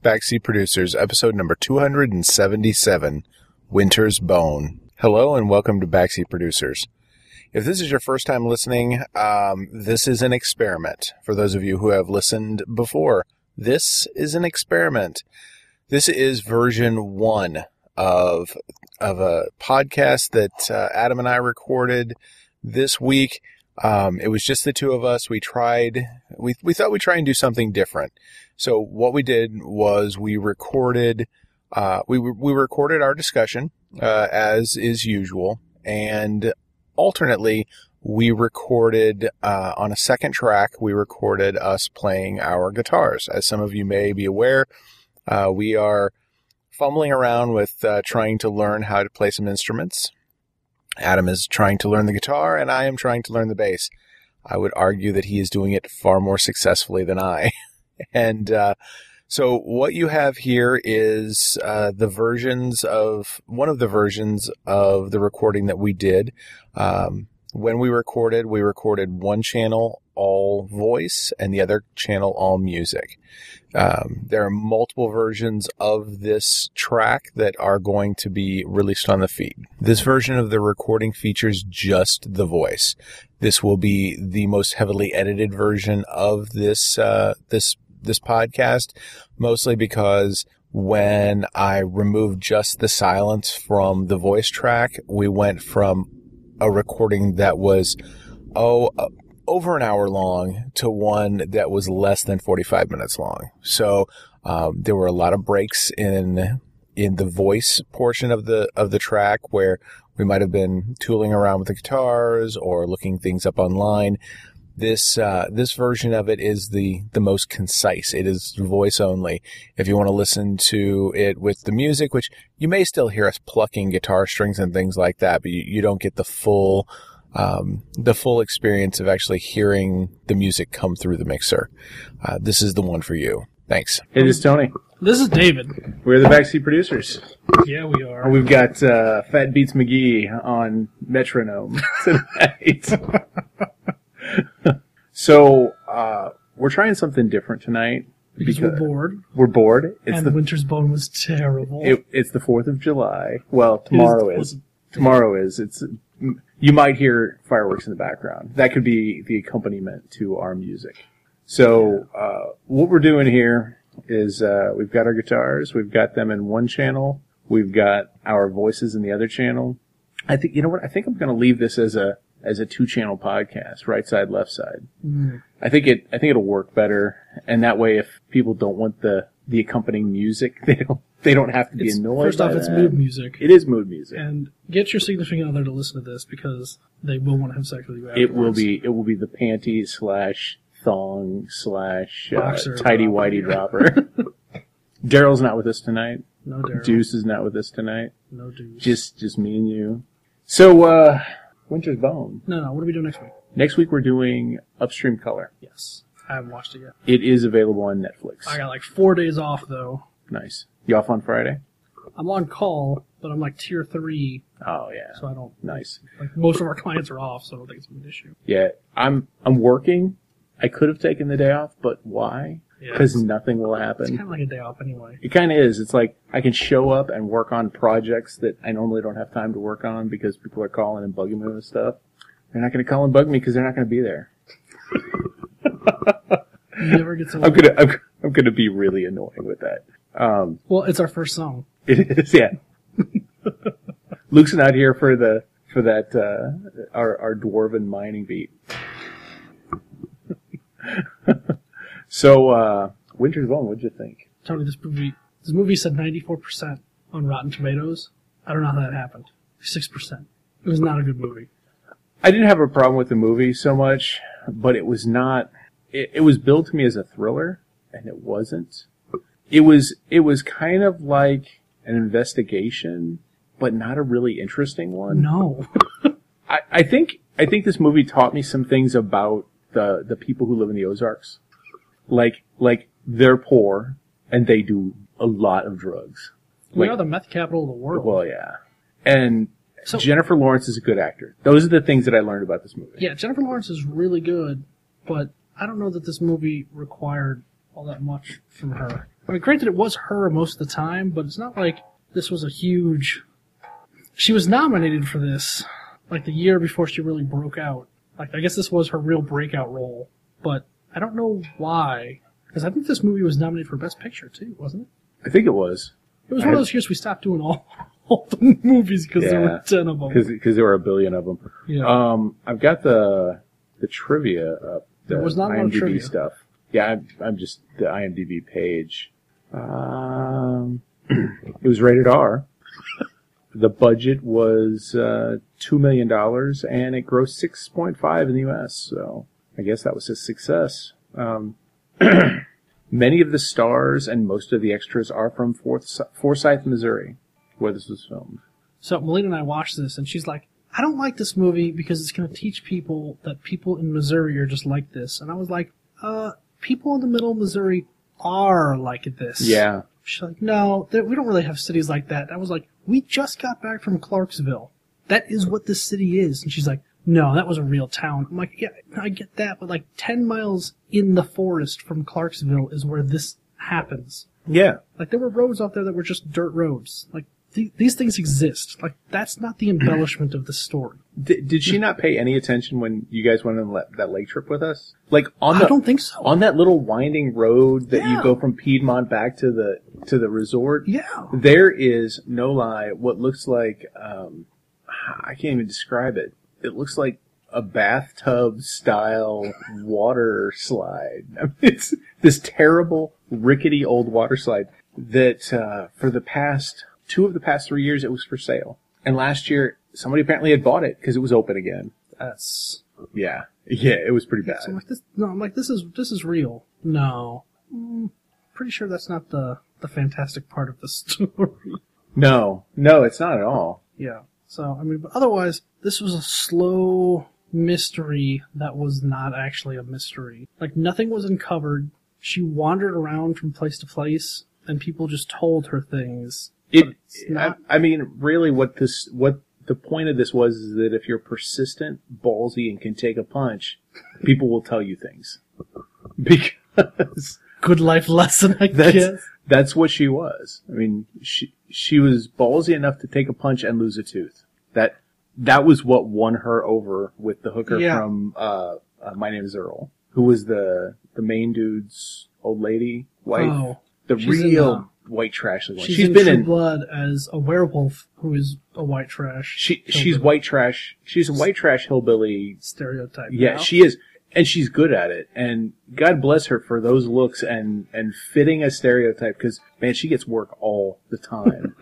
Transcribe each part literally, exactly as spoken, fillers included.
Backseat Producers, episode number two hundred seventy-seven, Winter's Bone. Hello and welcome to Backseat Producers. If this is your first time listening, um, this is an experiment. For those of you who have listened before, this is an experiment. This is version one of, of a podcast that uh, Adam and I recorded this week. Um, it was just the two of us. We tried, we, we thought we'd try and do something different. So what we did was we recorded, uh, we, we recorded our discussion, uh, as is usual. And alternately, we recorded, uh, on a second track, we recorded us playing our guitars. As some of you may be aware, uh, we are fumbling around with, uh, trying to learn how to play some instruments. Adam is trying to learn the guitar, and I am trying to learn the bass. I would argue that he is doing it far more successfully than I. and uh, so what you have here is uh, the versions of, one of the versions of the recording that we did. Um, when we recorded, we recorded one channel, all voice, and the other channel, all music. Um, there are multiple versions of this track that are going to be released on the feed. This version of the recording features just the voice. This will be the most heavily edited version of this, uh, this, this podcast, mostly because when I removed just the silence from the voice track, we went from a recording that was, oh, uh, over an hour long to one that was less than forty-five minutes long. So um, there were a lot of breaks in in the voice portion of the of the track where we might have been tooling around with the guitars or looking things up online. This uh, this version of it is the the most concise. It is voice only. If you want to listen to it with the music, which you may still hear us plucking guitar strings and things like that, but you, you don't get the full Um, the full experience of actually hearing the music come through the mixer. Uh, this is the one for you. Thanks. Hey, this is Tony. This is David. We're the Backseat Producers. Yeah, we are. We've got uh, Fat Beats McGee on metronome tonight. so uh, we're trying something different tonight. Because, because we're bored. We're bored. It's and the, Winter's Bone was terrible. It, it's the fourth of July. Well, tomorrow is. is. Tomorrow is. It's. You might hear fireworks in the background. That could be the accompaniment to our music. So uh, what we're doing here is uh, we've got our guitars. We've got them in one channel. We've got our voices in the other channel. I think you know what? I think I'm going to leave this as a as a two channel podcast, right side, left side. Mm. I think it. I think it'll work better, and that way, if people don't want the the accompanying music, they don't. They don't have to be it's, annoyed. First by off, it's that. mood music. It is mood music, and get your significant other to listen to this because they will want to have sex with you afterwards. It will be. It will be the panty slash thong slash uh, Boxer tidy dropper. whitey dropper. Daryl's not with us tonight. No Daryl. Deuce is not with us tonight. No Deuce. Just, just me and you. So, uh, Winter's Bone. No, no. What are we doing next week? Next week we're doing Upstream Color. Yes, I haven't watched it yet. It is available on Netflix. I got like four days off though. Nice. You off on Friday? I'm on call, but I'm like tier three. Oh yeah. So I don't. Nice. Like most of our clients are off, so I don't think it's an issue. Yeah, I'm I'm working. I could have taken the day off, but why? Because yeah, nothing will happen. It's kind of like a day off anyway. It kind of is. It's like I can show up and work on projects that I normally don't have time to work on because people are calling and bugging me with stuff. They're not going to call and bug me because they're not going to be there. You never get to. I'm gonna I'm, I'm gonna be really annoying with that. Um, well, it's our first song. It is, yeah. Luke's not here for the for that uh, our our dwarven mining beat. so, uh, Winter's Bone, what'd you think? Tony, this movie this movie said ninety-four percent on Rotten Tomatoes. I don't know how that happened. Six percent. It was not a good movie. I didn't have a problem with the movie so much, but it was not. It, it was billed to me as a thriller, and it wasn't. It was. It was kind of like an investigation, but not a really interesting one. No. I, I think I think this movie taught me some things about the the people who live in the Ozarks. Like like they're poor and they do a lot of drugs. We Like, are the meth capital of the world. well, yeah. And So- Jennifer Lawrence is a good actor. Those are the things that I learned about this movie. Yeah, Jennifer Lawrence is really good, but I don't know that this movie required all that much from her. I mean, granted, it was her most of the time, but it's not like this was a huge... She was nominated for this, like, the year before she really broke out. Like, I guess this was her real breakout role, but I don't know why. Because I think this movie was nominated for Best Picture, too, wasn't it? I think it was. It was I one had... of those years we stopped doing all, all the movies because yeah, there were ten of them. Because there were a billion of them. Yeah. Um, I've got the the trivia up. The there was not a lot of trivia stuff. Yeah, I'm, I'm just the IMDb page. Um, it was rated R. The budget was uh, two million dollars, and it grossed six point five in the U S, so I guess that was a success. Um, many of the stars and most of the extras are from Forth- Forsyth, Missouri, where this was filmed. So Melina and I watched this, and she's like, I don't like this movie because it's going to teach people that people in Missouri are just like this. And I was like, uh, people in the middle of Missouri are like this. Yeah. She's like, no, we don't really have cities like that. I was like, we just got back from Clarksville. That is what this city is. And she's like, no, that was a real town. I'm like, yeah, I get that, but like ten miles in the forest from Clarksville is where this happens. Yeah. Like, there were roads out there that were just dirt roads. Like, th- these things exist. Like, that's not the embellishment of the story. Did, did she not pay any attention when you guys went on that lake trip with us? Like on the, I don't think so. On that little winding road that yeah. you go from Piedmont back to the to the resort. Yeah. There is, no lie, what looks like um, I can't even describe it. It looks like a bathtub style water slide. I mean, it's this terrible, rickety old water slide that uh, for the past two of the past three years it was for sale, and last year. Somebody apparently had bought it because it was open again. That's yeah, yeah, it was pretty bad. So I'm like, this, no, I'm like, this is this is real. No, mm, pretty sure that's not the the fantastic part of the story. No, no, it's not at all. Yeah. So I mean, but otherwise, this was a slow mystery that was not actually a mystery. Like nothing was uncovered. She wandered around from place to place, and people just told her things. It. Not, I, I mean, really, what this what. The point of this was is that if you're persistent, ballsy, and can take a punch, people will tell you things. Because good life lesson, I that's, guess. That's what she was. I mean, she she was ballsy enough to take a punch and lose a tooth. That that was what won her over with the hooker yeah. from uh, uh, My Name Is Earl, who was the the main dude's old lady wife, oh, the real. White trash. She's, she's in been True in Blood as a werewolf who is a white trash. She she's white trash. She's a white trash hillbilly stereotype. Yeah, now. she is, and she's good at it. And God bless her for those looks and and fitting a stereotype. Because man, she gets work all the time.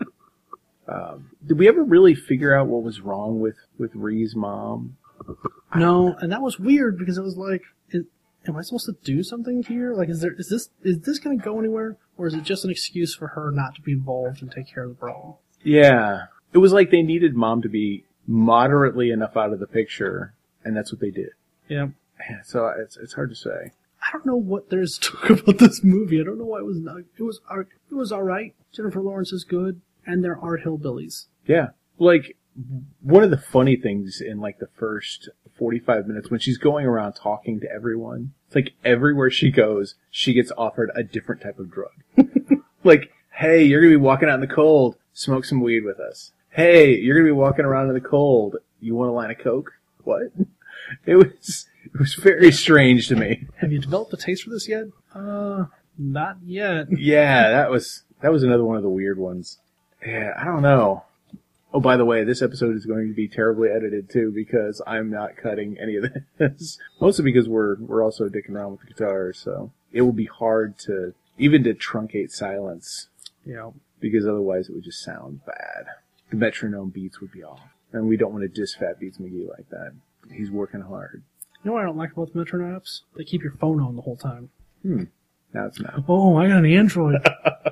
um, did we ever really figure out what was wrong with with Rhee's mom? No, and that was weird because it was like, it, am I supposed to do something here? Like, is there is this is this going to go anywhere? Or is it just an excuse for her not to be involved and take care of the problem? Yeah. It was like they needed Mom to be moderately enough out of the picture, and that's what they did. Yeah. So it's it's hard to say. I don't know what there is to talk about this movie. I don't know why it was not. It was it was all right. Jennifer Lawrence is good, and there are hillbillies. Yeah. Like, one of the funny things in, like, the first forty-five minutes, when she's going around talking to everyone, it's like everywhere she goes, she gets offered a different type of drug. Like, hey, you're going to be walking out in the cold, smoke some weed with us. Hey, you're going to be walking around in the cold, you want a line of Coke? What? It was, it was very strange to me. Have you developed a taste for this yet? Uh, not yet. Yeah, that was, that was another one of the weird ones. Yeah, I don't know. Oh, by the way, this episode is going to be terribly edited too because I'm not cutting any of this. Mostly because we're we're also dicking around with the guitars, so it will be hard to even to truncate silence. Yeah. Because otherwise it would just sound bad. The metronome beats would be off, and we don't want to diss Fat Beats McGee like that. He's working hard. You know what I don't like about the metronomes? They keep your phone on the whole time. Hmm. Now it's not. Oh, I got an Android.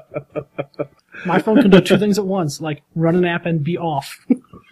My phone can do two things at once, like run an app and be off.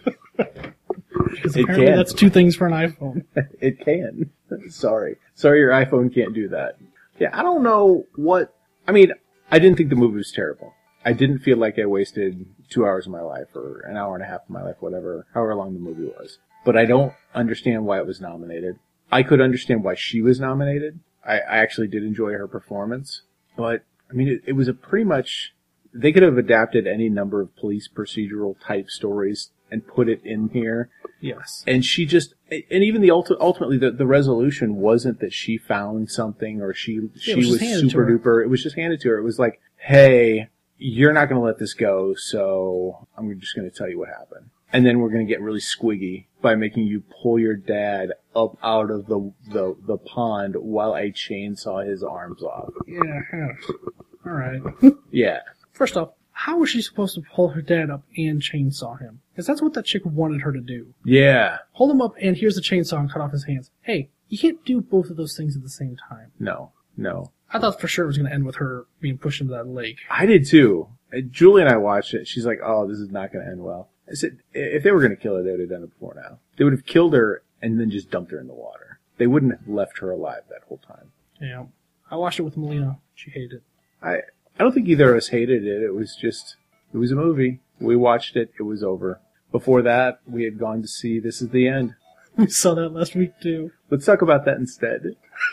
Because apparently can. That's two things for an iPhone. It can. Sorry. Sorry your iPhone can't do that. Yeah, I don't know what... I mean, I didn't think the movie was terrible. I didn't feel like I wasted two hours of my life or an hour and a half of my life, whatever, however long the movie was. But I don't understand why it was nominated. I could understand why she was nominated. I, I actually did enjoy her performance. But I mean, it, it was a pretty much, they could have adapted any number of police procedural type stories and put it in here. Yes. And she just, and even the ulti- ultimately the, the resolution wasn't that she found something or she, she was was, just handed to super her. duper. It was just handed to her. It was like, hey, you're not going to let this go, so I'm just going to tell you what happened. And then we're going to get really squiggy by making you pull your dad up out of the, the, the pond while I chainsaw his arms off. Yeah. yeah. All right. Yeah. First off, how was she supposed to pull her dad up and chainsaw him? Because that's what that chick wanted her to do. Yeah. Hold him up and here's the chainsaw and cut off his hands. Hey, you can't do both of those things at the same time. No. No. I thought for sure it was going to end with her being pushed into that lake. I did too. And Julie and I watched it. She's like, oh, this is not going to end well. I said, if they were going to kill her, they would have done it before now. They would have killed her and then just dumped her in the water. They wouldn't have left her alive that whole time. Yeah. I watched it with Melina. She hated it. I, I don't think either of us hated it. It was just, it was a movie. We watched it. It was over. Before that, we had gone to see This Is the End. We saw that last week too. Let's talk about that instead.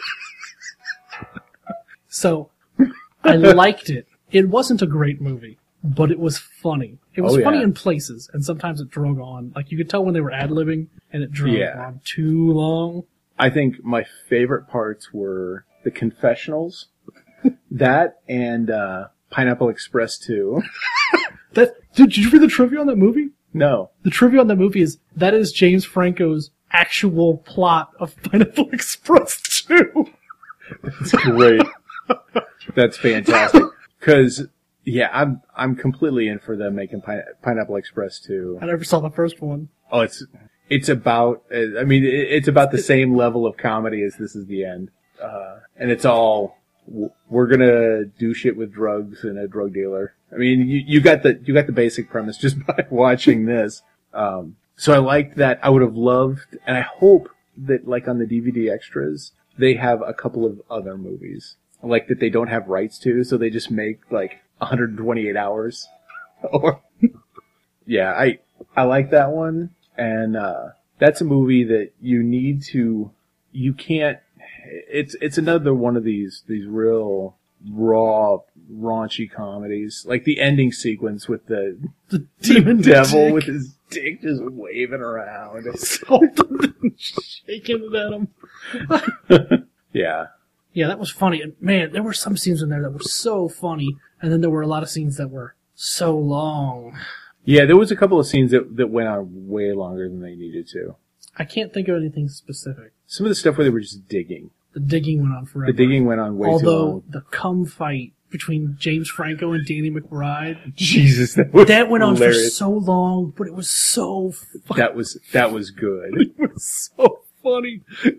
So, I liked it. It wasn't a great movie, but it was funny. It was Oh, yeah. funny in places, and sometimes it drug on. Like, you could tell when they were ad-libbing, and it drug Yeah. on too long. I think my favorite parts were the confessionals, that and uh, Pineapple Express two. That, dude, did you read the trivia on that movie? No. The trivia on that movie is, that is James Franco's actual plot of Pineapple Express two. That's great. That's fantastic. Because, yeah, I'm I'm completely in for them making Pine- Pineapple Express two. I never saw the first one. Oh, it's it's about, uh, I mean, it, it's about the same level of comedy as This Is the End. Uh, and it's all, w- we're gonna do shit with drugs and a drug dealer. I mean, you, you got the, you got the basic premise just by watching this. Um, so I liked that. I would have loved, and I hope that, like, on the D V D extras, they have a couple of other movies. Like, that they don't have rights to, so they just make, like, one hundred twenty-eight hours. Or, yeah, I, I like that one. And, uh, that's a movie that you need to, you can't, it's, it's another one of these, these real raw, raunchy comedies. Like the ending sequence with the, The demon devil dick. with his dick just waving around. Shaking it at him. Yeah. Yeah, that was funny. And man, there were some scenes in there that were so funny, and then there were a lot of scenes that were so long. Yeah, there was a couple of scenes that, that went on way longer than they needed to. I can't think of anything specific. Some of the stuff where they were just digging. The digging went on forever. The digging went on way too Although, long. the cum fight between James Franco and Danny McBride, Jesus, that was that went on hilarious. for so long, but it was so funny. That was, that was good. It was so funny.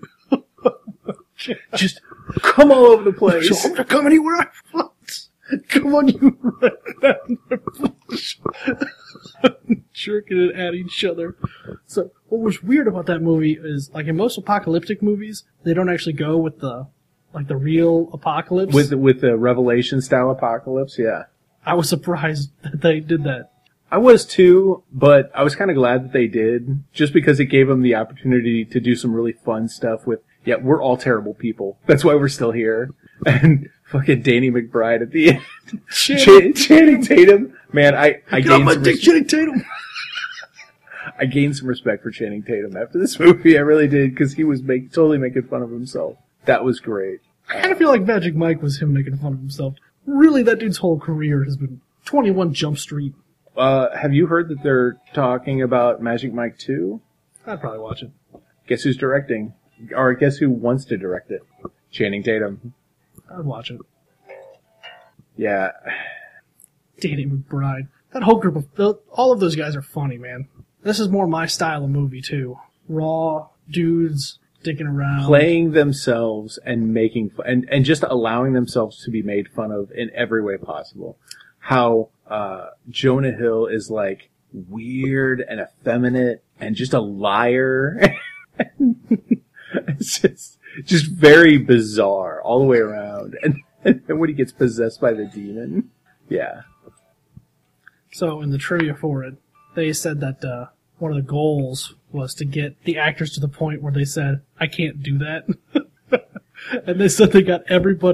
Just come all over the place. So I'm gonna come anywhere I want. Come on, you right down my bush. Jerking it at each other. So, what was weird about that movie is, like in most apocalyptic movies, they don't actually go with the, like the real apocalypse. With, with the Revelation style apocalypse, yeah. I was surprised that they did that. I was too, but I was kind of glad that they did, just because it gave them the opportunity to do some really fun stuff with, yeah, we're all terrible people. That's why we're still here. And fucking Danny McBride at the end. Channing, Ch- Channing Tatum. Man, I, I Get off gained my some dick, res- Channing Tatum! I gained some respect for Channing Tatum after this movie. I really did, because he was make, totally making fun of himself. That was great. I kind of feel like Magic Mike was him making fun of himself. Really, that dude's whole career has been twenty-one Jump Street. Uh, have you heard that they're talking about Magic Mike two? I'd probably watch it. Guess who's directing? Or guess who wants to direct it? Channing Tatum. I'd watch it. Yeah. Danny McBride. That whole group of, the- all of those guys are funny, man. This is more my style of movie, too. Raw dudes dicking around. Playing themselves and making fun, and, and just allowing themselves to be made fun of in every way possible. How, uh, Jonah Hill is like weird and effeminate and just a liar. It's just, just very bizarre all the way around. And, and then when he gets possessed by the demon, yeah. So, in the trivia for it, they said that uh, one of the goals was to get the actors to the point where they said, I can't do that. And they said they got everybody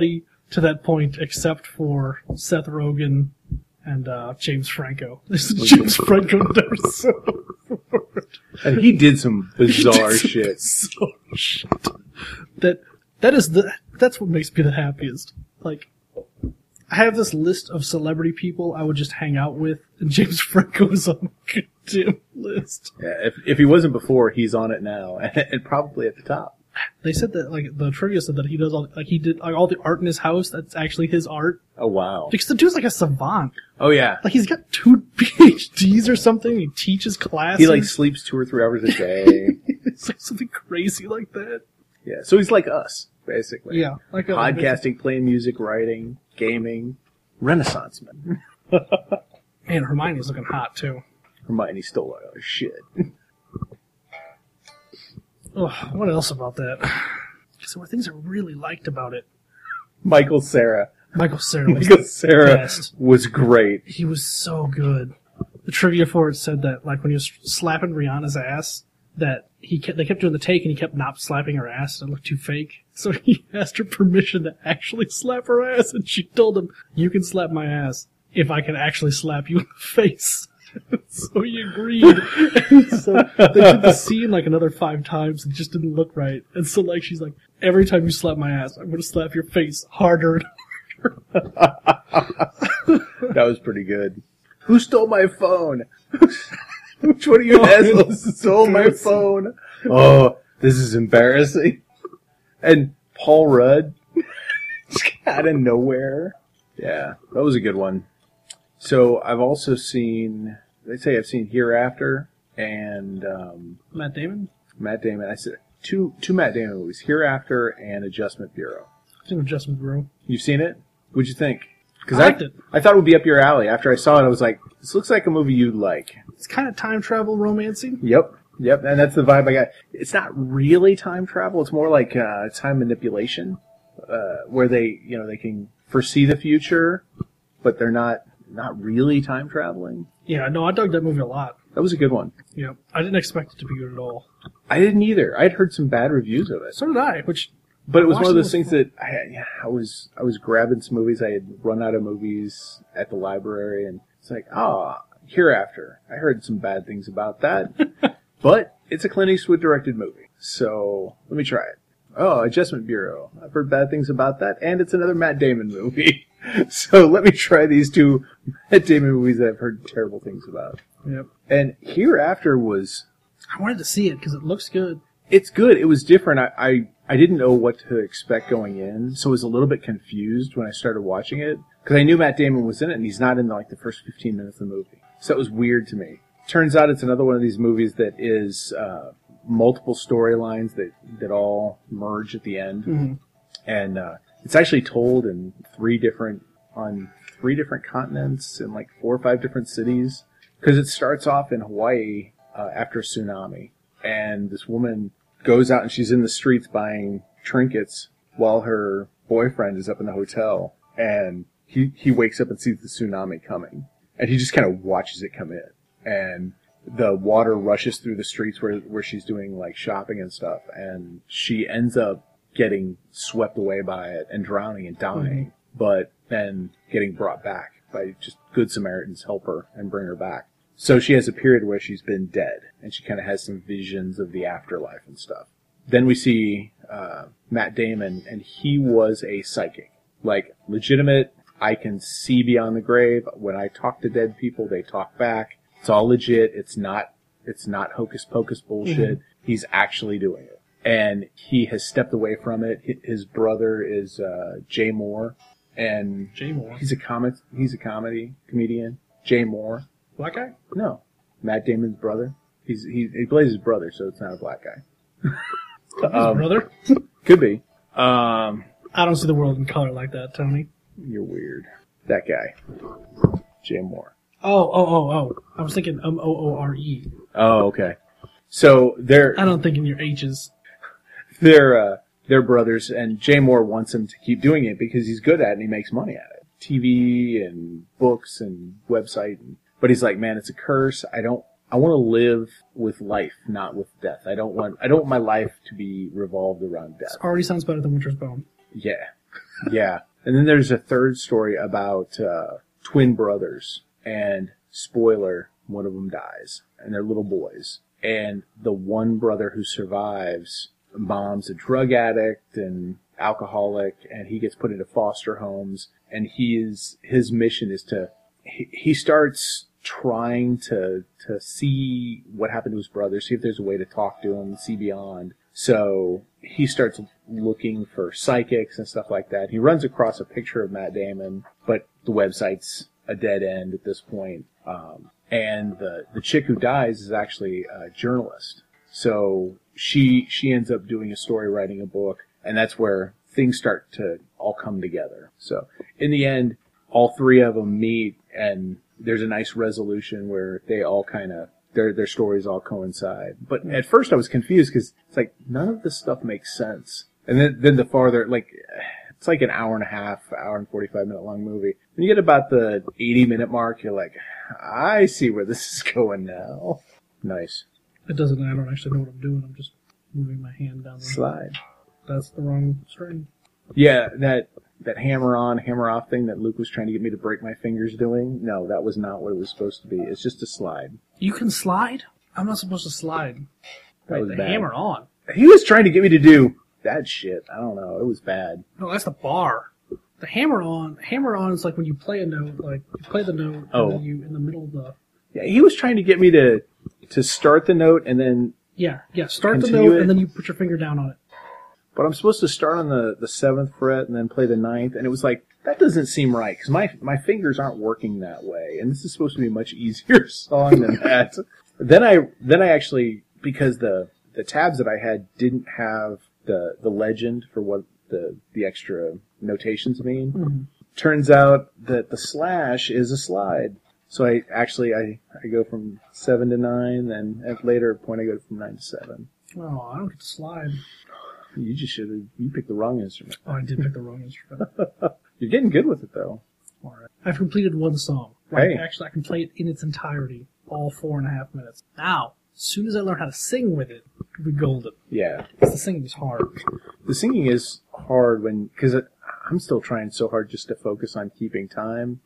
to that point, except for Seth Rogen and uh, James Franco. James Franco never said a word. And he did some bizarre He did some shit. bizarre shit. That that is the that's what makes me the happiest. Like, I have this list of celebrity people I would just hang out with, and James Franco is on the goddamn list. Yeah, if if he wasn't before, he's on it now, and probably at the top. They said that, like, the trivia said that he does all, like, he did like, all the art in his house. That's actually his art. Oh wow! Because the dude's like a savant. Oh yeah, Like, he's got two P H Ds or something. He teaches classes. he like sleeps two or three hours a day. It's like something crazy like that. Yeah, so he's like us, basically. Yeah, like a Podcasting, playing music, writing, gaming, Renaissance man. Man, Hermione's looking hot too. Hermione stole all our shit. Ugh, what else about that? Because there were things I really liked about it. Michael Cera. Michael Cera was Michael Cera best. was great. He was so good. The trivia for it said that, like, when he was slapping Rihanna's ass, that he kept, they kept doing the take and he kept not slapping her ass. It looked too fake. So he asked her permission to actually slap her ass, and she told him, "You can slap my ass if I can actually slap you in the face." So he agreed. And so they did the scene like another five times and it just didn't look right. And so, like, she's like, "Every time you slap my ass, I'm going to slap your face harder and That was pretty good. Who stole my phone? Which one of you assholes stole my phone? Oh, this is embarrassing. And Paul Rudd, just out of nowhere. Yeah, that was a good one. So I've also seen, they say I've seen Hereafter and um, Matt Damon? Matt Damon. I said two two Matt Damon movies, Hereafter and Adjustment Bureau. I've seen Adjustment Bureau. You've seen it? What'd you think? Because I liked it. I thought it would be up your alley. After I saw it, I was like, this looks like a movie you'd like. It's kind of time travel romancing. Yep. Yep. And that's the vibe I got. It's not really time travel. It's more like uh, time manipulation, uh, where they, you know, they can foresee the future, but they're not, not really time traveling. Yeah, no, I dug that movie a lot. That was a good one. Yeah, I didn't expect it to be good at all. I didn't either. I'd heard some bad reviews of it. So did I, which... But it was one of those Watching things that I, yeah, I was I was grabbing some movies. I had run out of movies at the library, and it's like, ah, oh, Hereafter. I heard some bad things about that, but it's a Clint Eastwood directed movie, so let me try it. Oh, Adjustment Bureau. I've heard bad things about that, and it's another Matt Damon movie, so let me try these two Matt Damon movies that I've heard terrible things about. Yep. And Hereafter was... I wanted to see it because it looks good. It's good. It was different. I, I, I didn't know what to expect going in, so I was a little bit confused when I started watching it. Because I knew Matt Damon was in it, and he's not in like the first fifteen minutes of the movie. So it was weird to me. Turns out it's another one of these movies that is uh, multiple storylines that, that all merge at the end. Mm-hmm. And uh, it's actually told in three different, on three different continents, in like four or five different cities. Because it starts off in Hawaii uh, after a tsunami. And this woman goes out and she's in the streets buying trinkets while her boyfriend is up in the hotel, and he, he wakes up and sees the tsunami coming, and he just kind of watches it come in, and the water rushes through the streets where, where she's doing like shopping and stuff, and she ends up getting swept away by it and drowning and dying, mm-hmm. but then getting brought back by just good Samaritans help her and bring her back. So she has a period where she's been dead, and she kind of has some visions of the afterlife and stuff. Then we see uh, Matt Damon, and he was a psychic. Like, legitimate, I can see beyond the grave. When I talk to dead people, they talk back. It's all legit. It's not, it's not hocus pocus bullshit. Mm-hmm. He's actually doing it. And he has stepped away from it. His brother is uh, Jay Moore, and Jay Moore. He's a comic. He's a comedy comedian. Jay Moore. Black guy? No. Matt Damon's brother. He's he, he plays his brother, so it's not a black guy. His um, brother? Could be. Um, I don't see the world in color like that, Tony. You're weird. That guy. Jay Moore. Oh, oh, oh, oh. I was thinking M O O R E. Oh, okay. So they're... I don't think in your H's. They're, uh, they're brothers, and Jay Moore wants him to keep doing it because he's good at it and he makes money at it. T V and books and website and... But he's like, man, it's a curse. I don't, I want to live with life, not with death. I don't want, I don't want my life to be revolved around death. This already sounds better than Winter's Bone. Yeah. Yeah. And then there's a third story about uh, twin brothers. And spoiler, one of them dies. And they're little boys. And the one brother who survives, mom's a drug addict and alcoholic, and he gets put into foster homes. And he is, his mission is to, he, he starts trying to, to see what happened to his brother, see if there's a way to talk to him, see beyond. So he starts looking for psychics and stuff like that. He runs across a picture of Matt Damon, but the website's a dead end at this point. Um, and the, the chick who dies is actually a journalist. So she, she ends up doing a story, writing a book, and that's where things start to all come together. So in the end, all three of them meet, and there's a nice resolution where they all kind of, their their stories all coincide. But at first I was confused because it's like, none of this stuff makes sense. And then, then the farther, like, it's like an hour and a half, hour and forty-five minute long movie. When you get about the eighty minute mark, you're like, I see where this is going now. Nice. It doesn't, I don't actually know what I'm doing. I'm just moving my hand down the slide. That's the wrong string. Yeah, that that hammer on, hammer off thing that Luke was trying to get me to break my fingers doing. No, that was not what it was supposed to be. It's just a slide. You can slide? I'm not supposed to slide. That Wait, was the bad. hammer on. He was trying to get me to do that shit. I don't know. It was bad. No, that's the bar. The hammer on, hammer on is like when you play a note, like you play the note, Oh. and then you in the middle of the. Yeah, he was trying to get me to to start the note and then. Yeah, yeah. Start the Continue note it. and then you put your finger down on it. But I'm supposed to start on the, the seventh fret and then play the ninth, and it was like, that doesn't seem right, because my, my fingers aren't working that way, and this is supposed to be a much easier song than that. Then I, then I actually, because the, the tabs that I had didn't have the, the legend for what the, the extra notations mean, Mm-hmm. turns out that the slash is a slide. So I, actually, I, I go from seven to nine, and at a later point I go from nine to seven. Oh, I don't get to slide. You just should have, you picked the wrong instrument. Oh, I did pick the wrong instrument. You're getting good with it, though. All right. I've completed one song. Like, Hey. Actually, I can play it in its entirety, all four and a half minutes. Now, as soon as I learn how to sing with it, it'll be golden. Yeah. 'Cause the singing is hard. The singing is hard when, because I'm still trying so hard just to focus on keeping time.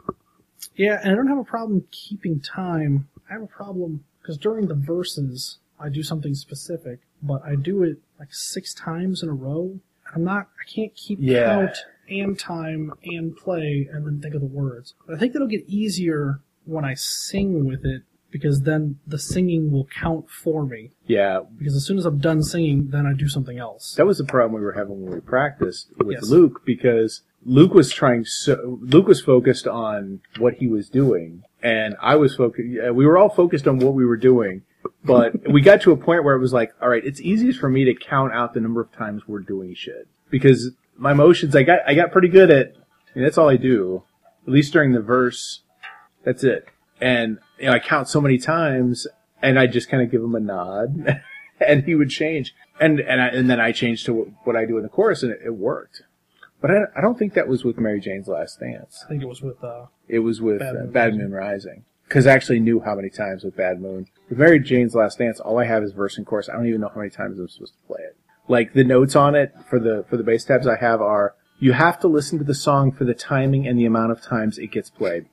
Yeah, and I don't have a problem keeping time. I have a problem, because during the verses, I do something specific, but I do it like six times in a row. I'm not, I can't keep Yeah. count and time and play and then think of the words. But I think that'll get easier when I sing with it, because then the singing will count for me. Yeah. Because as soon as I'm done singing, then I do something else. That was the problem we were having when we practiced with Yes. Luke, because Luke was trying so, Luke was focused on what he was doing, and I was focused, we were all focused on what we were doing. But we got to a point where it was like, all right, it's easiest for me to count out the number of times we're doing shit. Because my motions, I got, I got pretty good at, I mean, that's all I do. At least during the verse, that's it. And, you know, I count so many times, and I just kind of give him a nod, and he would change. And, and I, and then I changed to what, what I do in the chorus, and it, it worked. But I, I don't think that was with Mary Jane's Last Dance. I think it was with, uh, It was with Bad uh, Moon Bad Rising. Moon Rising. Because I actually knew how many times with Bad Moon. With Mary Jane's Last Dance, all I have is verse and chorus. I don't even know how many times I'm supposed to play it. Like, the notes on it for the for the bass tabs I have are, you have to listen to the song for the timing and the amount of times it gets played.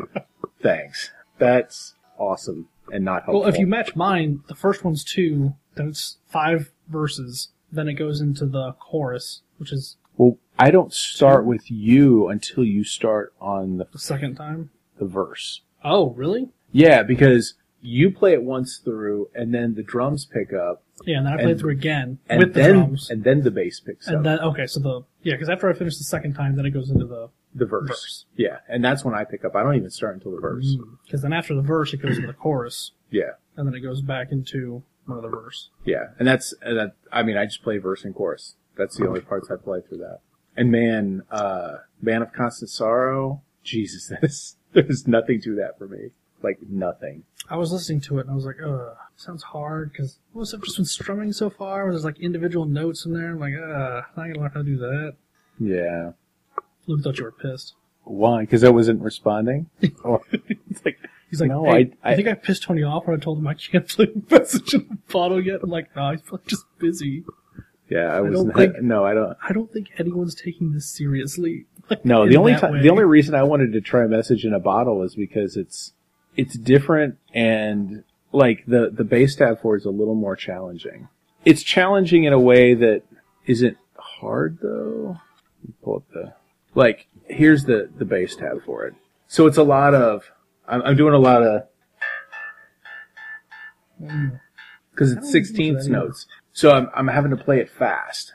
Thanks. That's awesome and not helpful. well, if you match mine, the first one's two, then it's five verses, then it goes into the chorus, which is Well, I don't start with you until you start on the, the second time. the verse. Oh, really? Yeah, because you play it once through, and then the drums pick up, Yeah, and then I play And- it through again and with the then drums. and then the bass picks And up then, okay, so the, yeah, because after I finish the second time, then it goes into the, the verse. verse. Yeah, and that's when I pick up. I don't even start until the verse. because then after the verse, it goes into the chorus, Yeah, and then it goes back into another verse. yeah, and that's and that. I mean, I just play verse and chorus. That's the only parts I play through that. And man, uh, Man of Constant Sorrow, Jesus, that is, there's nothing to that for me. Like, nothing. I was listening to it, and I was like, ugh, sounds hard, because most of it just been strumming so far, there's like individual notes in there, I'm like, ugh, I'm not gonna learn how to do that. Yeah. Luke thought you were pissed. Why? Because I wasn't responding? Or, it's like, He's like, no, hey, I, I, I think I pissed Tony off when I told him I can't play the message in the bottle yet. I'm like, no, he's probably just busy. yeah, I was don't not, think- no, I don't. I don't think anyone's taking this seriously. Like, No, in the only that time, way. the only reason I wanted to try Message in a Bottle is because it's it's different and like the the bass tab for it is a little more challenging. It's challenging in a way that isn't hard though. Let me pull up the like here's the the bass tab for it. So it's a lot of I'm, I'm doing a lot of Mm. because I it's don't sixteenths listen to that either. notes. So I'm I'm having to play it fast.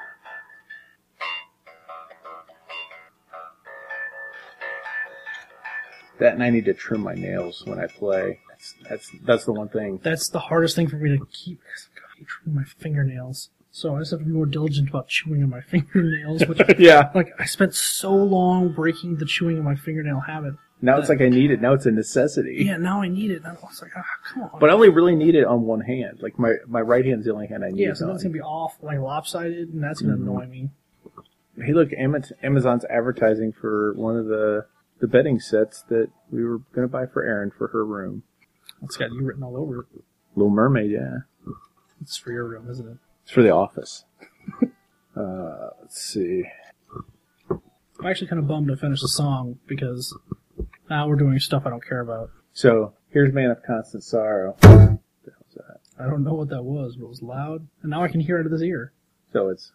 That and I need to trim my nails when I play. That's that's that's the one thing. That's the hardest thing for me to keep. I hate trimming my fingernails. So I just have to be more diligent about chewing on my fingernails, which, Yeah. like, I spent so long breaking the chewing of my fingernail habit. Now it's like I need it. Now it's a necessity. Yeah, now I need it. And I was like, ah, come on. But I only really need it on one hand. Like my, my right hand's the only hand I need yeah, it so then on. it's going to be off, like, lopsided, and that's going to Mhm. annoy me. Hey, look, Ama- Amazon's advertising for one of the the bedding sets that we were going to buy for Erin for her room. It's got you written all over it. Little Mermaid, yeah. It's for your room, isn't it? It's for the office. uh, let's see. I'm actually kind of bummed to finish the song because now we're doing stuff I don't care about. So here's Man of Constant Sorrow. What the hell's that? I don't know what that was, but it was loud, and now I can hear it out of this ear. So it's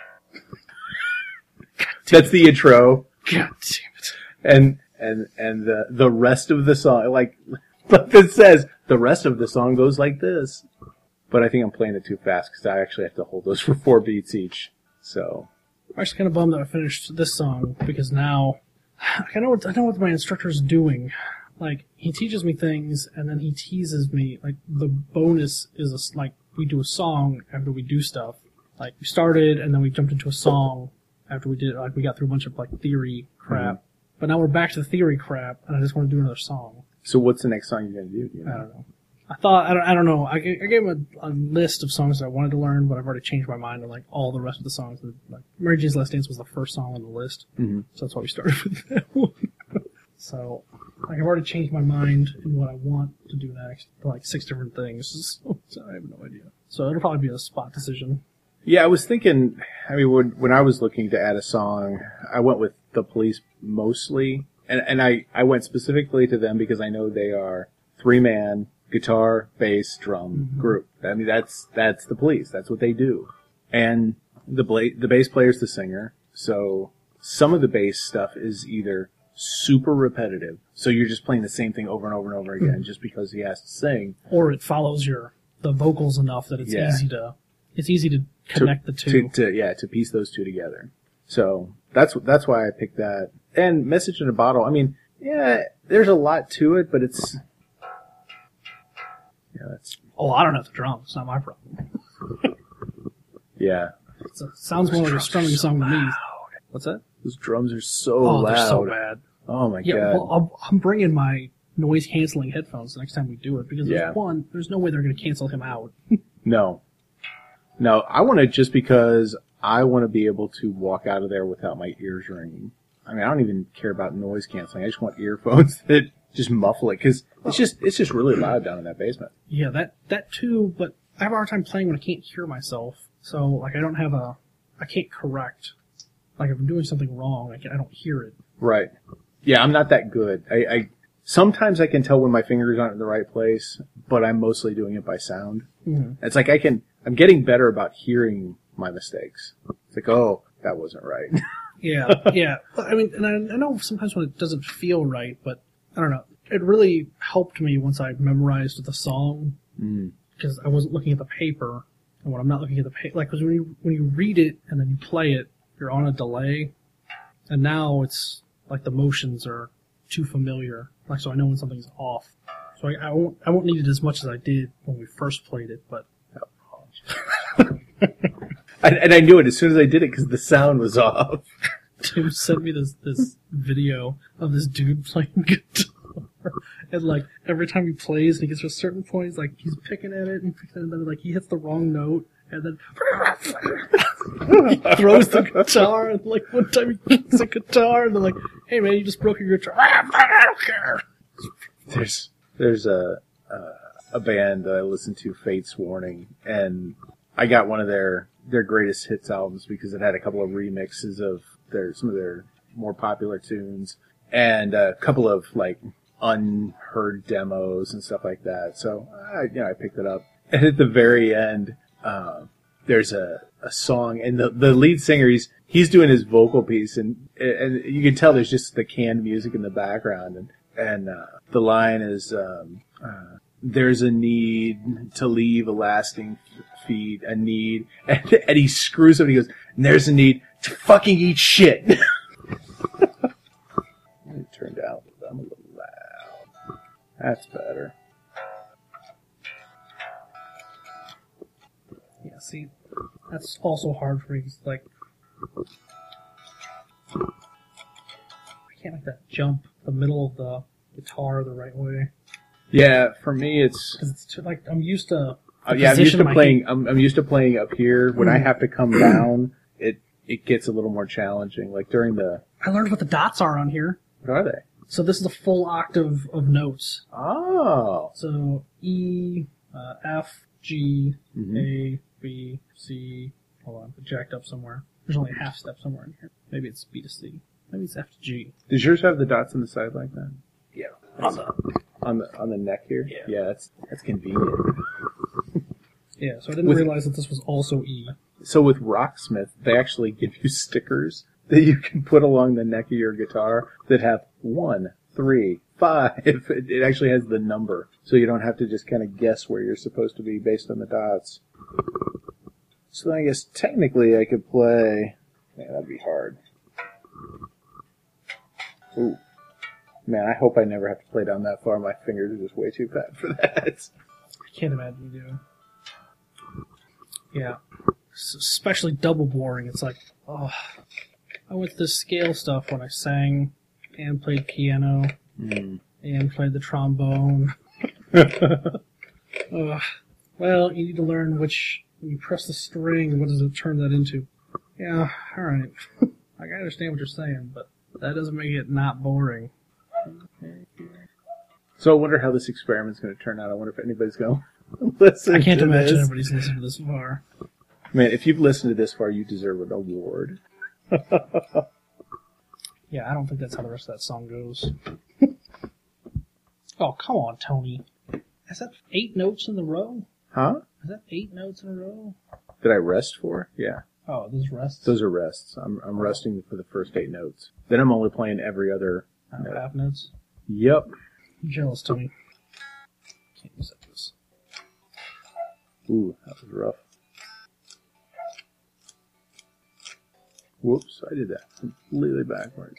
that's the intro, God damn it. and and and the the rest of the song, like like it says, the rest of the song goes like this. But I think I'm playing it too fast because I actually have to hold those for four beats each. So I'm actually kind of bummed that I finished this song because now I know what I know what my instructor's doing. Like, he teaches me things and then he teases me. Like, the bonus is a s like we do a song after we do stuff. Like, we started and then we jumped into a song after we did like we got through a bunch of like theory crap. Mhm. But now we're back to the theory crap and I just want to do another song. so what's the next song you're gonna do? do you know? I don't know. I thought I don't I don't know. I, g- I gave him a, a list of songs that I wanted to learn, but I've already changed my mind on like all the rest of the songs. Like Mary Jane's Last Dance was the first song on the list. Mm-hmm. So that's why we started with that one. So, like, I've already changed my mind in what I want to do next for like six different things. So, so I have no idea. So it'll probably be a spot decision. Yeah, I was thinking, I mean, when, when I was looking to add a song, I went with The Police mostly. And, and I, I went specifically to them because I know they are three-man, guitar, bass, drum Mhm. group. I mean, that's, that's The Police. That's what they do. And the bla- the bass player's the singer. So some of the bass stuff is either super repetitive. So you're just playing the same thing over and over and over again just because he has to sing. Or it follows your the vocals enough that it's Yeah. easy to it's easy to connect the two. To, to, yeah, to piece those two together. So that's that's why I picked that. And Message in a Bottle, I mean, yeah, there's a lot to it, but it's yeah, that's Oh, I don't have the drums. It's not my problem. yeah. It's a, sounds more like a strumming song to me. What's that? Those drums are so Oh, loud. they're so bad. Oh my Yeah, god. well, I'll, I'm bringing my noise canceling headphones the next time we do it because Yeah. there's one, there's no way they're going to cancel him out. No. No, I want it just because I want to be able to walk out of there without my ears ringing. I mean, I don't even care about noise canceling. I just want earphones that just muffle it because it's just it's just really loud down in that basement. Yeah, that that too. But I have a hard time playing when I can't hear myself. So like I don't have a, I can't correct. Like if I'm doing something wrong, I, can, I don't hear it. Right. Yeah, I'm not that good. I, I sometimes I can tell when my fingers aren't in the right place, but I'm mostly doing it by sound. Mm-hmm. It's like I can. I'm getting better about hearing my mistakes. It's like, oh, that wasn't right. Yeah, yeah. But, I mean, and I, I know sometimes when it doesn't feel right, but I don't know. It really helped me once I memorized the song mm. because I wasn't looking at the paper. And when I'm not looking at the paper, like, because when you when you read it and then you play it, you're on a delay. And now it's like the motions are too familiar. Like, so I know when something's off. So I, I won't I won't need it as much as I did when we first played it, but. and, and I knew it as soon as I did it because the sound was off. Tim sent me this this video of this dude playing guitar, and like every time he plays and he gets to a certain point, he's like he's picking at it and picking at it, and then like he hits the wrong note, and then he throws the guitar, and like one time he kicks the guitar, and they're like, "Hey man, you just broke your guitar." I don't care. There's there's a uh, a band that I listen to, Fate's Warning, and I got one of their their greatest hits albums because it had a couple of remixes of their some of their more popular tunes, and a couple of like unheard demos and stuff like that. So I, you know, I picked it up. And at the very end, uh, there's a, a song, and the the lead singer, he's he's doing his vocal piece, and and you can tell there's just the canned music in the background, and and uh, the line is, um, uh, "There's a need to leave a lasting feed, a need," and, and he screws up. And he goes, "And there's a need to fucking eat shit." It turned out I'm a little loud. That's better. Yeah, see, that's also hard for me. It's like, I can't make that jump the middle of the guitar the right way. Yeah, for me it's Because it's too, like, I'm used to. uh, yeah, I'm used position to my playing. hand- I'm, I'm used to playing up here. When I have to come down, it it gets a little more challenging. Like during the I learned what the dots are on here. what are they? So this is a full octave of notes. Oh, So E, uh, F, G, Mhm. A, B, C. Hold on, it's jacked up somewhere. There's only a half step somewhere in here. Maybe it's B to C. Maybe it's F to G. does yours have the dots on the side like that? Yeah. On the, On the on the neck here? Yeah. Yeah, that's that's convenient. yeah, so I didn't With- realize that this was also E. So with Rocksmith, they actually give you stickers that you can put along the neck of your guitar that have one, three, five. It, it actually has the number, so you don't have to just kind of guess where you're supposed to be based on the dots. So then I guess technically I could play. Man, that'd be hard. Ooh. Man, I hope I never have to play down that far. My fingers are just way too fat for that. I can't imagine you do. Yeah. S- especially double boring. It's like, oh. I went to this scale stuff when I sang and played piano Mm. and played the trombone. Ugh. Well, you need to learn which, when you press the string, what does it turn that into? Yeah, alright. I can understand what you're saying, but that doesn't make it not boring. So I wonder how this experiment's going to turn out. I wonder if anybody's going to listen I can't to imagine this. everybody's listened to this far. Man, if you've listened to this far, you deserve an award. Yeah, I don't think that's how the rest of that song goes. Oh, come on, Tony. Is that eight notes in the row? Huh? Is that eight notes in a row? Did I rest for? Yeah. Oh, those rests? Those are rests. I'm I'm resting for the first eight notes. Then I'm only playing every other Oh, note. half notes? Yep. I'm jealous, Tony. Can't use that this. Ooh, that was rough. Whoops, I did that completely backwards.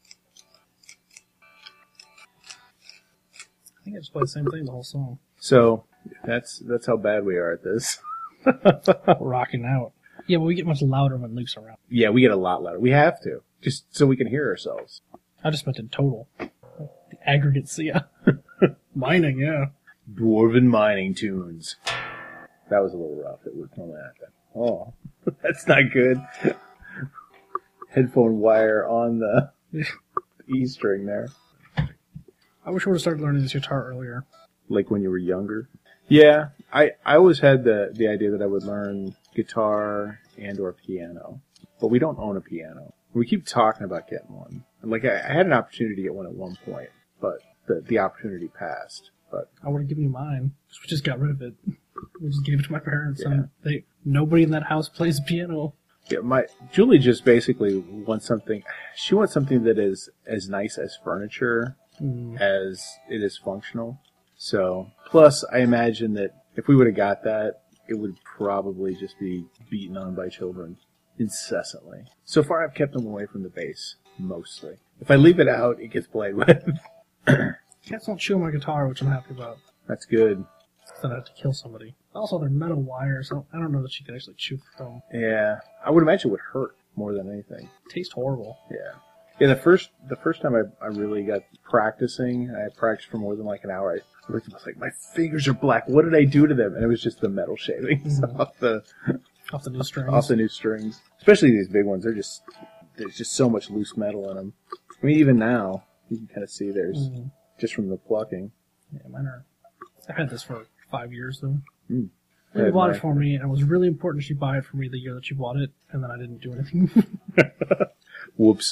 I think I just played the same thing the whole song. So that's that's how bad we are at this. We're rocking out. Yeah, but we get much louder when Luke's around. Yeah, we get a lot louder. We have to, just so we can hear ourselves. I just meant in total. The aggregate, yeah. Mining, yeah. Dwarven mining tunes. That was a little rough. It was only that. Oh, that's not good. Headphone wire on the E string there. I wish I would have started learning this guitar earlier. Like when you were younger. Yeah, I, I always had the, the idea that I would learn guitar and or piano. But we don't own a piano. We keep talking about getting one. Like I, I had an opportunity to get one at one point, but the, the opportunity passed. But I would have given you mine. We just got rid of it. We just gave it to my parents, Yeah. and they nobody in that house plays piano. yeah, my Julie just basically wants something. She wants something that is as nice as furniture Mm. as it is functional. So, plus, I imagine that if we would have got that, it would probably just be beaten on by children incessantly. So far, I've kept them away from the bass, mostly. If I leave it out, it gets played with. Cats don't chew on my guitar, which I'm happy about. That's good. Then I have to kill somebody. Also, they're metal wires. I don't, I don't know that she could actually chew through them. Yeah, I would imagine it would hurt more than anything. Taste horrible. Yeah. Yeah, the first the first time I, I really got practicing, I practiced for more than like an hour. I looked and I was like, my fingers are black. What did I do to them? And it was just the metal shavings Mhm. off the Off the new strings. off the new strings. Especially these big ones. They're just there's just so much loose metal in them. I mean, even now you can kind of see there's Mm. just from the plucking. Yeah, mine are. I've had this for five years though. Mm. Lily Had bought mine. it for me, and it was really important she buy it for me the year that she bought it, and then I didn't do anything. Whoops.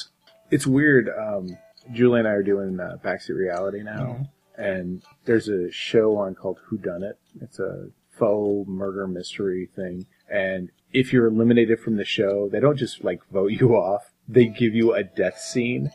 it's weird. Um, Julie and I are doing uh, Backseat Reality now, mm-hmm. and there's a show on called Whodunit. It's a faux murder mystery thing, and if you're eliminated from the show, they don't just like vote you off. They give you a death scene.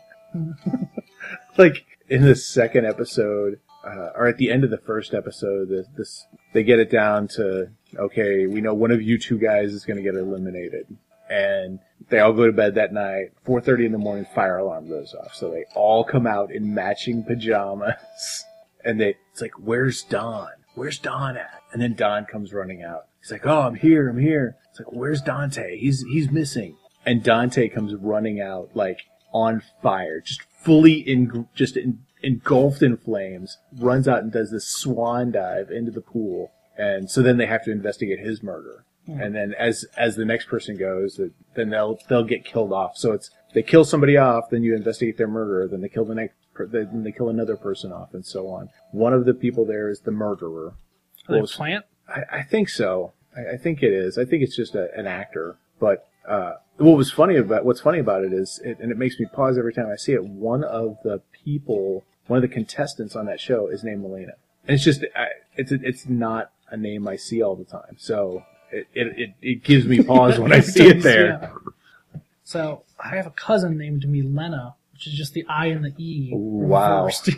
Like in the second episode, uh, or at the end of the first episode, this, this they get it down to, okay, we know one of you two guys is going to get eliminated. And they all go to bed that night. four thirty in the morning, fire alarm goes off. So they all come out in matching pajamas. And they, it's like, where's Don? Where's Don at? And then Don comes running out. He's like, oh, I'm here, I'm here. It's like, where's Dante? He's, he's missing. And Dante comes running out, like, on fire. Just fully in, just in, engulfed in flames. Runs out and does this swan dive into the pool. And so then they have to investigate his murder. And then as as the next person goes, then they'll they'll get killed off. So it's they kill somebody off, then you investigate their murderer, then they kill the next, then they kill another person off, and so on. One of the people there is the murderer. Are they a plant? I, I think so. I, I think it is. I think it's just a, an actor. But uh, what was funny about what's funny about it is, it, and it makes me pause every time I see it. One of the people, one of the contestants on that show is named Melina, and it's just I, it's it's not a name I see all the time. So. It, it it gives me pause when I see it there. Yeah. So I have a cousin named Milena, which is just the I and the E. Wow. Reversed.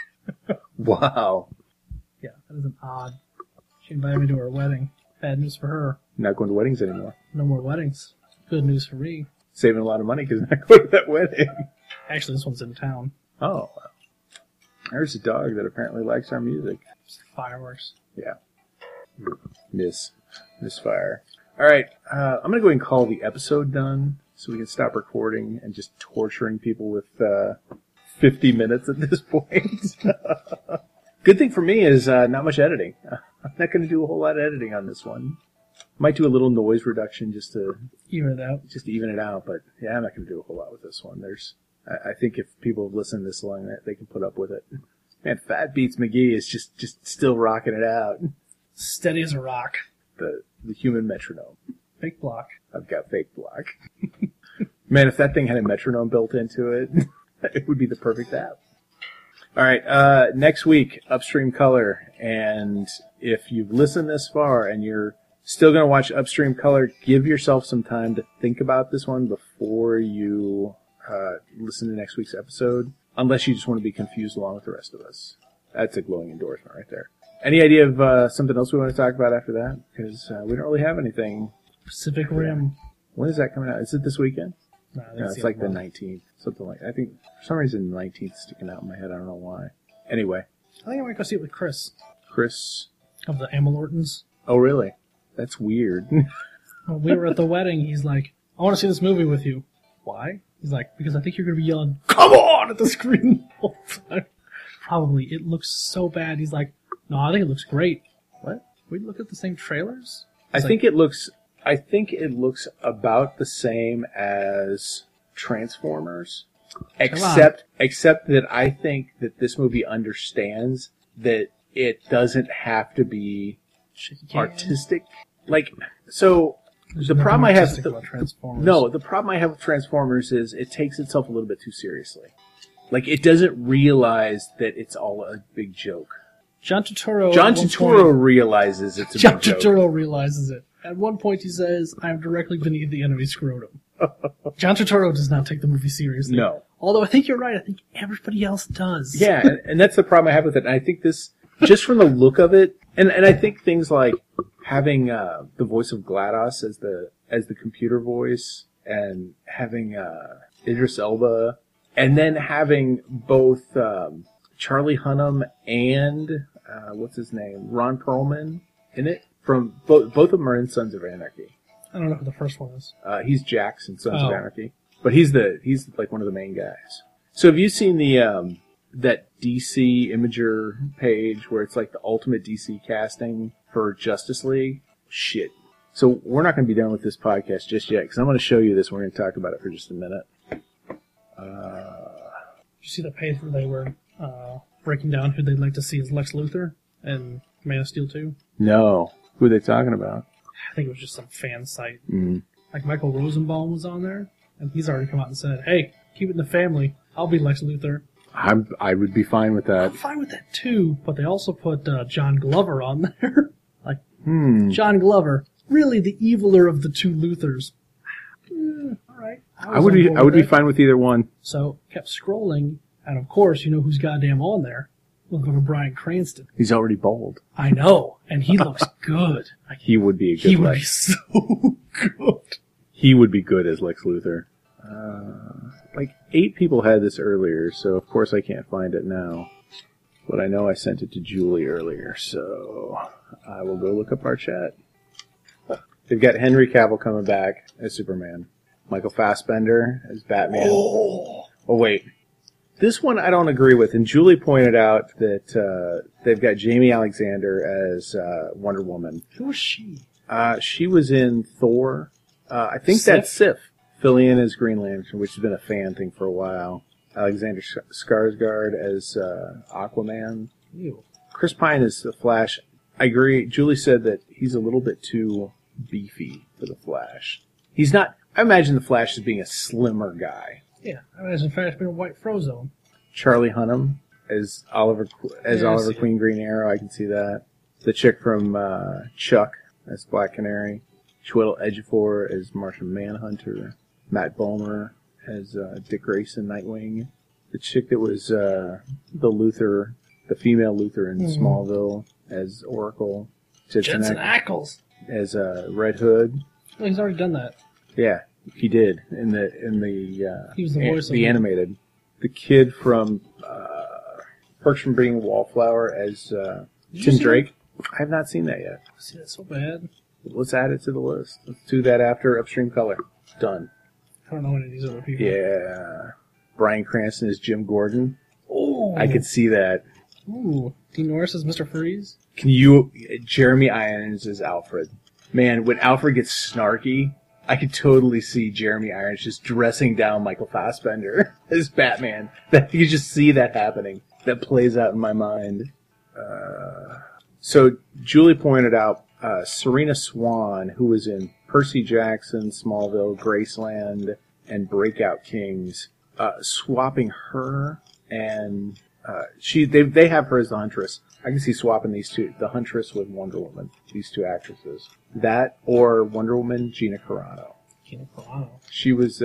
Wow. Yeah, that is an odd. She invited me to her wedding. Bad news for her. Not going to weddings anymore. No more weddings. Good news for me. Saving a lot of money because I'm not going to that wedding. Actually, this one's in town. Oh. There's a dog that apparently likes our music. It's fireworks. Yeah. Miss. Misfire. All right, uh, I'm going to go ahead and call the episode done so we can stop recording and just torturing people with uh, fifty minutes at this point. Good thing for me is uh, not much editing. I'm not going to do a whole lot of editing on this one. Might do a little noise reduction just to even it out. Just to even it out, but yeah, I'm not going to do a whole lot with this one. There's, I, I think if people have listened this long, they can put up with it. Man, Fat Beats McGee is just just still rocking it out. Steady as a rock. The the human metronome. Fake block. I've got fake block. Man, if that thing had a metronome built into it, it would be the perfect app. All right, uh, next week, Upstream Color. And if you've listened this far and you're still going to watch Upstream Color, give yourself some time to think about this one before you uh, listen to next week's episode, unless you just want to be confused along with the rest of us. That's a glowing endorsement right there. Any idea of uh, something else we want to talk about after that? Because uh, we don't really have anything. Pacific Rim. When is that coming out? Is it this weekend? No, no it's like the nineteenth. Something like that. I think for some reason the nineteenth is sticking out in my head. I don't know why. Anyway. I think I might go see it with Chris. Chris? Of the Amalortons. Oh, really? That's weird. When we were at the wedding, he's like, I want to see this movie with you. Why? He's like, because I think you're going to be yelling, come on, at the screen the whole time. Probably. It looks so bad. He's like, no, I think it looks great. What? We look at the same trailers? I like, think it looks. I think it looks about the same as Transformers, except except that I think that this movie understands that it doesn't have to be artistic. Like, so There's the problem I have. The, about Transformers. No, the problem I have with Transformers is it takes itself a little bit too seriously. Like, it doesn't realize that it's all a big joke. John Turturro. John Turturro point, realizes it's a John big joke. John Turturro realizes it. At one point, he says, "I am directly beneath the enemy's scrotum." John Turturro does not take the movie seriously. No. Although I think you're right. I think everybody else does. Yeah, and, and that's the problem I have with it. And I think this, just from the look of it, and, and I think things like having uh, the voice of GLaDOS as the as the computer voice, and having uh, Idris Elba, and then having both um, Charlie Hunnam and uh, what's his name, Ron Perlman in it. From both both of them are in Sons of Anarchy. I don't know who the first one is. Uh, he's Jax in Sons oh. of Anarchy, but he's the he's like one of the main guys. So have you seen the um, that D C Imager page where it's like the ultimate D C casting for Justice League? Shit. So we're not going to be done with this podcast just yet because I'm going to show you this. We're going to talk about it for just a minute. Uh, Did you see the page where they were uh, breaking down who they'd like to see as Lex Luthor and Man of Steel two? No. Who are they talking about? I think it was just some fan site. Mm-hmm. Like Michael Rosenbaum was on there, and he's already come out and said, "Hey, Keep it in the family. I'll be Lex Luthor. I'm, I would be fine with that. I'm fine with that too, but they also put uh, John Glover on there. like, Hmm. John Glover, really the eviler of the two Luthors. Eh, all right. I would be, I would be fine with either one. So, kept scrolling, and of course, you know who's goddamn on there? Motherfucker Bryan Cranston. He's already bald. I know, and he looks good. Like, He would be a good he would Lex. be so good. He would be good as Lex Luthor. Uh, like, eight people had this earlier, so of course I can't find it now. But I know I sent it to Julie earlier, so I will go look up our chat. They've got Henry Cavill coming back as Superman. Michael Fassbender as Batman. Oh. Oh, wait. This one I don't agree with, and Julie pointed out that uh, they've got Jamie Alexander as uh, Wonder Woman. Who was she? Uh, she was in Thor. Uh, I think Sif? that's Sif. Filling in as Green Lantern, which has been a fan thing for a while. Alexander Skarsgård as uh, Aquaman. Ew. Chris Pine is the Flash. I agree. Julie said that he's a little bit too beefy for the Flash. He's not... I imagine the Flash as being a slimmer guy. Yeah, I imagine Flash being a white Frozone. Charlie Hunnam as Oliver as Yeah, I Oliver see Queen Green Arrow. I can see that. The chick from uh, Chuck as Black Canary. Chiwetel Ejiofor as Martian Manhunter. Matt Bomer as uh, Dick Grayson Nightwing. The chick that was uh, the Luthor, the female Luthor in Mhm. Smallville as Oracle. Jensen Jensen Ack- Ackles. as uh, Red Hood. Well, he's already done that. Yeah, he did in the in the uh, He was the an- voice of the it. animated. The kid from uh, Perks from Being a Wallflower as uh, Did you Tim see Drake. I have not seen that yet. See, that's so bad. Let's add it to the list. Let's do that after Upstream Color. Done. I don't know any of these other people. Yeah. Bryan Cranston is Jim Gordon. Oh. I could see that. Ooh. Dean Norris is Mister Freeze. Can you... Jeremy Irons is Alfred. Man, when Alfred gets snarky, I could totally see Jeremy Irons just dressing down Michael Fassbender as Batman. That you could just see that happening. That plays out in my mind. Uh, so Julie pointed out uh, Serena Swan, who was in Percy Jackson, Smallville, Graceland, and Breakout Kings, uh, swapping her and uh, she they they have her as the Huntress. I can see swapping these two, the Huntress with Wonder Woman, these two actresses. That or Wonder Woman, Gina Carano. Gina Carano. She was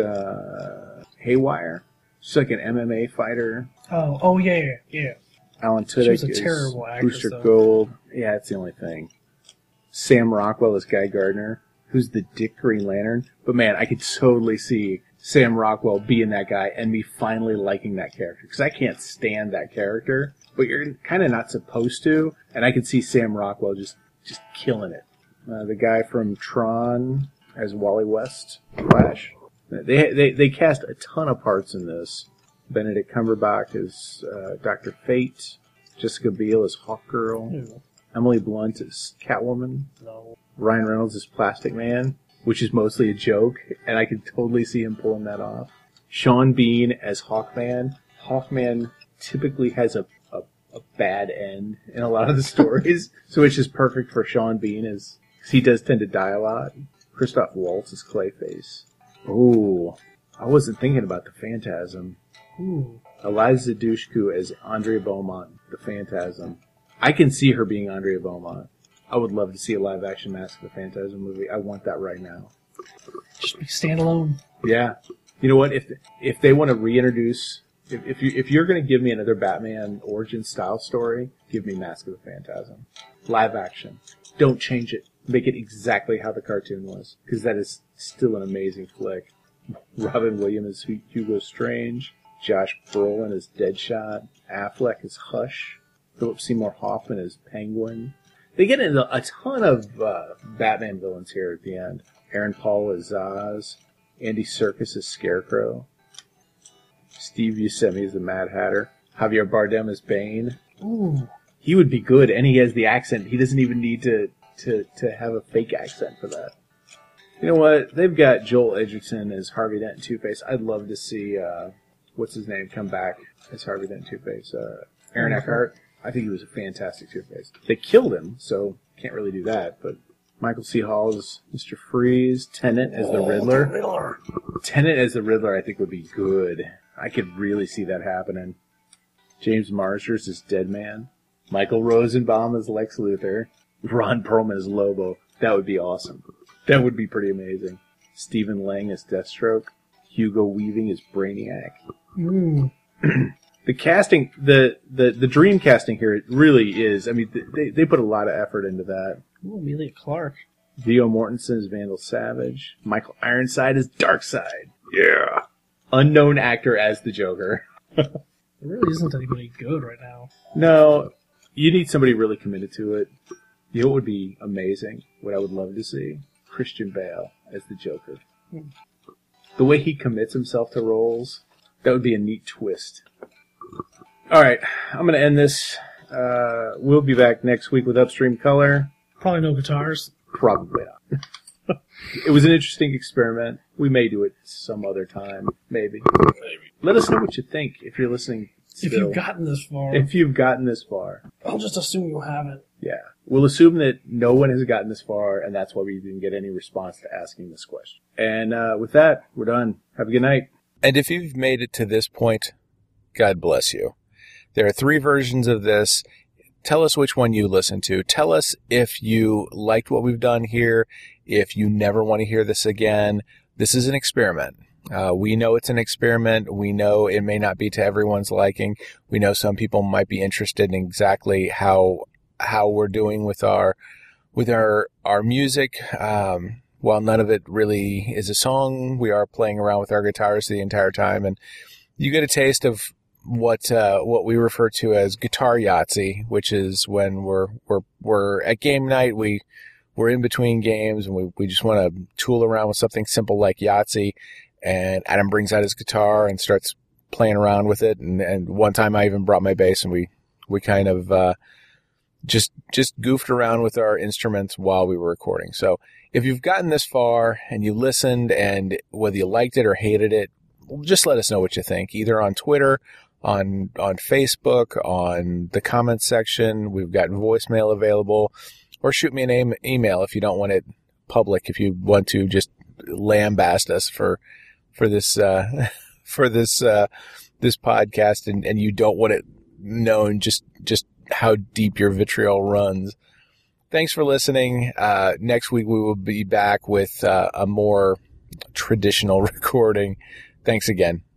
uh, Haywire. She's like an M M A fighter. Oh, oh yeah, yeah, yeah. Alan Tudyk She was a is terrible actress, Booster though. Gold. Yeah, that's the only thing. Sam Rockwell is Guy Gardner, who's the Dick Green Lantern. But man, I could totally see Sam Rockwell being that guy and me finally liking that character. Because I can't stand that character, but you're kind of not supposed to. And I could see Sam Rockwell just, just killing it. Uh, the guy from Tron as Wally West, Flash. They, they, they cast a ton of parts in this. Benedict Cumberbatch as uh, Doctor Fate. Jessica Biel as Hawkgirl. Ew. Emily Blunt as Catwoman. No. Ryan Reynolds as Plastic Man, which is mostly a joke, and I could totally see him pulling that off. Sean Bean as Hawkman. Hawkman typically has a, a, a bad end in a lot of the stories, so it's just perfect for Sean Bean, as cause he does tend to die a lot. Christoph Waltz as Clayface. Ooh, I wasn't thinking about the Phantasm. Ooh. Eliza Dushku as Andrea Beaumont, the Phantasm. I can see her being Andrea Beaumont. I would love to see a live-action Mask of the Phantasm movie. I want that right now. Just be standalone. Yeah. You know what? If if they want to reintroduce, if if, you, if you're going to give me another Batman origin style story, give me Mask of the Phantasm. Live action. Don't change it. Make it exactly how the cartoon was, because that is still an amazing flick. Robin Williams as Hugo Strange. Josh Brolin as Deadshot. Affleck as Hush. Philip Seymour Hoffman as Penguin. They get into a ton of uh, Batman villains here at the end. Aaron Paul as Zaz. Andy Serkis as Scarecrow. Steve Buscemi as the Mad Hatter. Javier Bardem as Bane. Ooh. He would be good, and he has the accent. He doesn't even need to, to, to have a fake accent for that. You know what? They've got Joel Edgerton as Harvey Dent Two-Face. I'd love to see, uh, what's his name, come back as Harvey Dent Two-Face. Uh, Aaron Eckhart. I think he was a fantastic Two-Face. They killed him, so can't really do that, but Michael C. Hall as Mister Freeze. Tennant as the Riddler. Riddler. Tennant as the Riddler, I think, would be good. I could really see that happening. James Marsters as Deadman. Michael Rosenbaum as Lex Luthor. Ron Perlman as Lobo. That would be awesome. That would be pretty amazing. Stephen Lang as Deathstroke. Hugo Weaving as Brainiac. Mm. The casting, the, the, the dream casting here, it really is. I mean, they, they put a lot of effort into that. Ooh, Amelia Clark. Viggo Mortensen as Vandal Savage. Michael Ironside as Darkseid. Yeah. Unknown actor as the Joker. There really isn't anybody good right now. No, you need somebody really committed to it. You know what would be amazing? What I would love to see? Christian Bale as the Joker. Hmm. The way he commits himself to roles, that would be a neat twist. All right, I'm going to end this. Uh, we'll be back next week with Upstream Color. Probably no guitars. Probably not. It was an interesting experiment. We may do it some other time, maybe. Maybe. Let us know what you think if you're listening still. If you've gotten this far. If you've gotten this far. I'll just assume you haven't. Yeah. We'll assume that no one has gotten this far, and that's why we didn't get any response to asking this question. And uh, with that, we're done. Have a good night. And if you've made it to this point, God bless you. There are three versions of this. Tell us which one you listen to. Tell us if you liked what we've done here, if you never want to hear this again. This is an experiment. Uh, we know it's an experiment. We know it may not be to everyone's liking. We know some people might be interested in exactly how how we're doing with our with our our music. Um, while none of it really is a song, we are playing around with our guitars the entire time, and you get a taste of what uh, what we refer to as guitar Yahtzee, which is when we're we're we're at game night, we we're in between games, and we we just want to tool around with something simple like Yahtzee. And Adam brings out his guitar and starts playing around with it. And, and one time I even brought my bass, and we we kind of uh, just just goofed around with our instruments while we were recording. So if you've gotten this far and you listened, and whether you liked it or hated it, just let us know what you think, either on Twitter, on on Facebook, on the comments section. We've got voicemail available, or shoot me an e- email if you don't want it public, if you want to just lambast us for for this uh, for this uh, this podcast, and, and you don't want it known just just how deep your vitriol runs. Thanks for listening. Uh, next week we will be back with uh, a more traditional recording. Thanks again.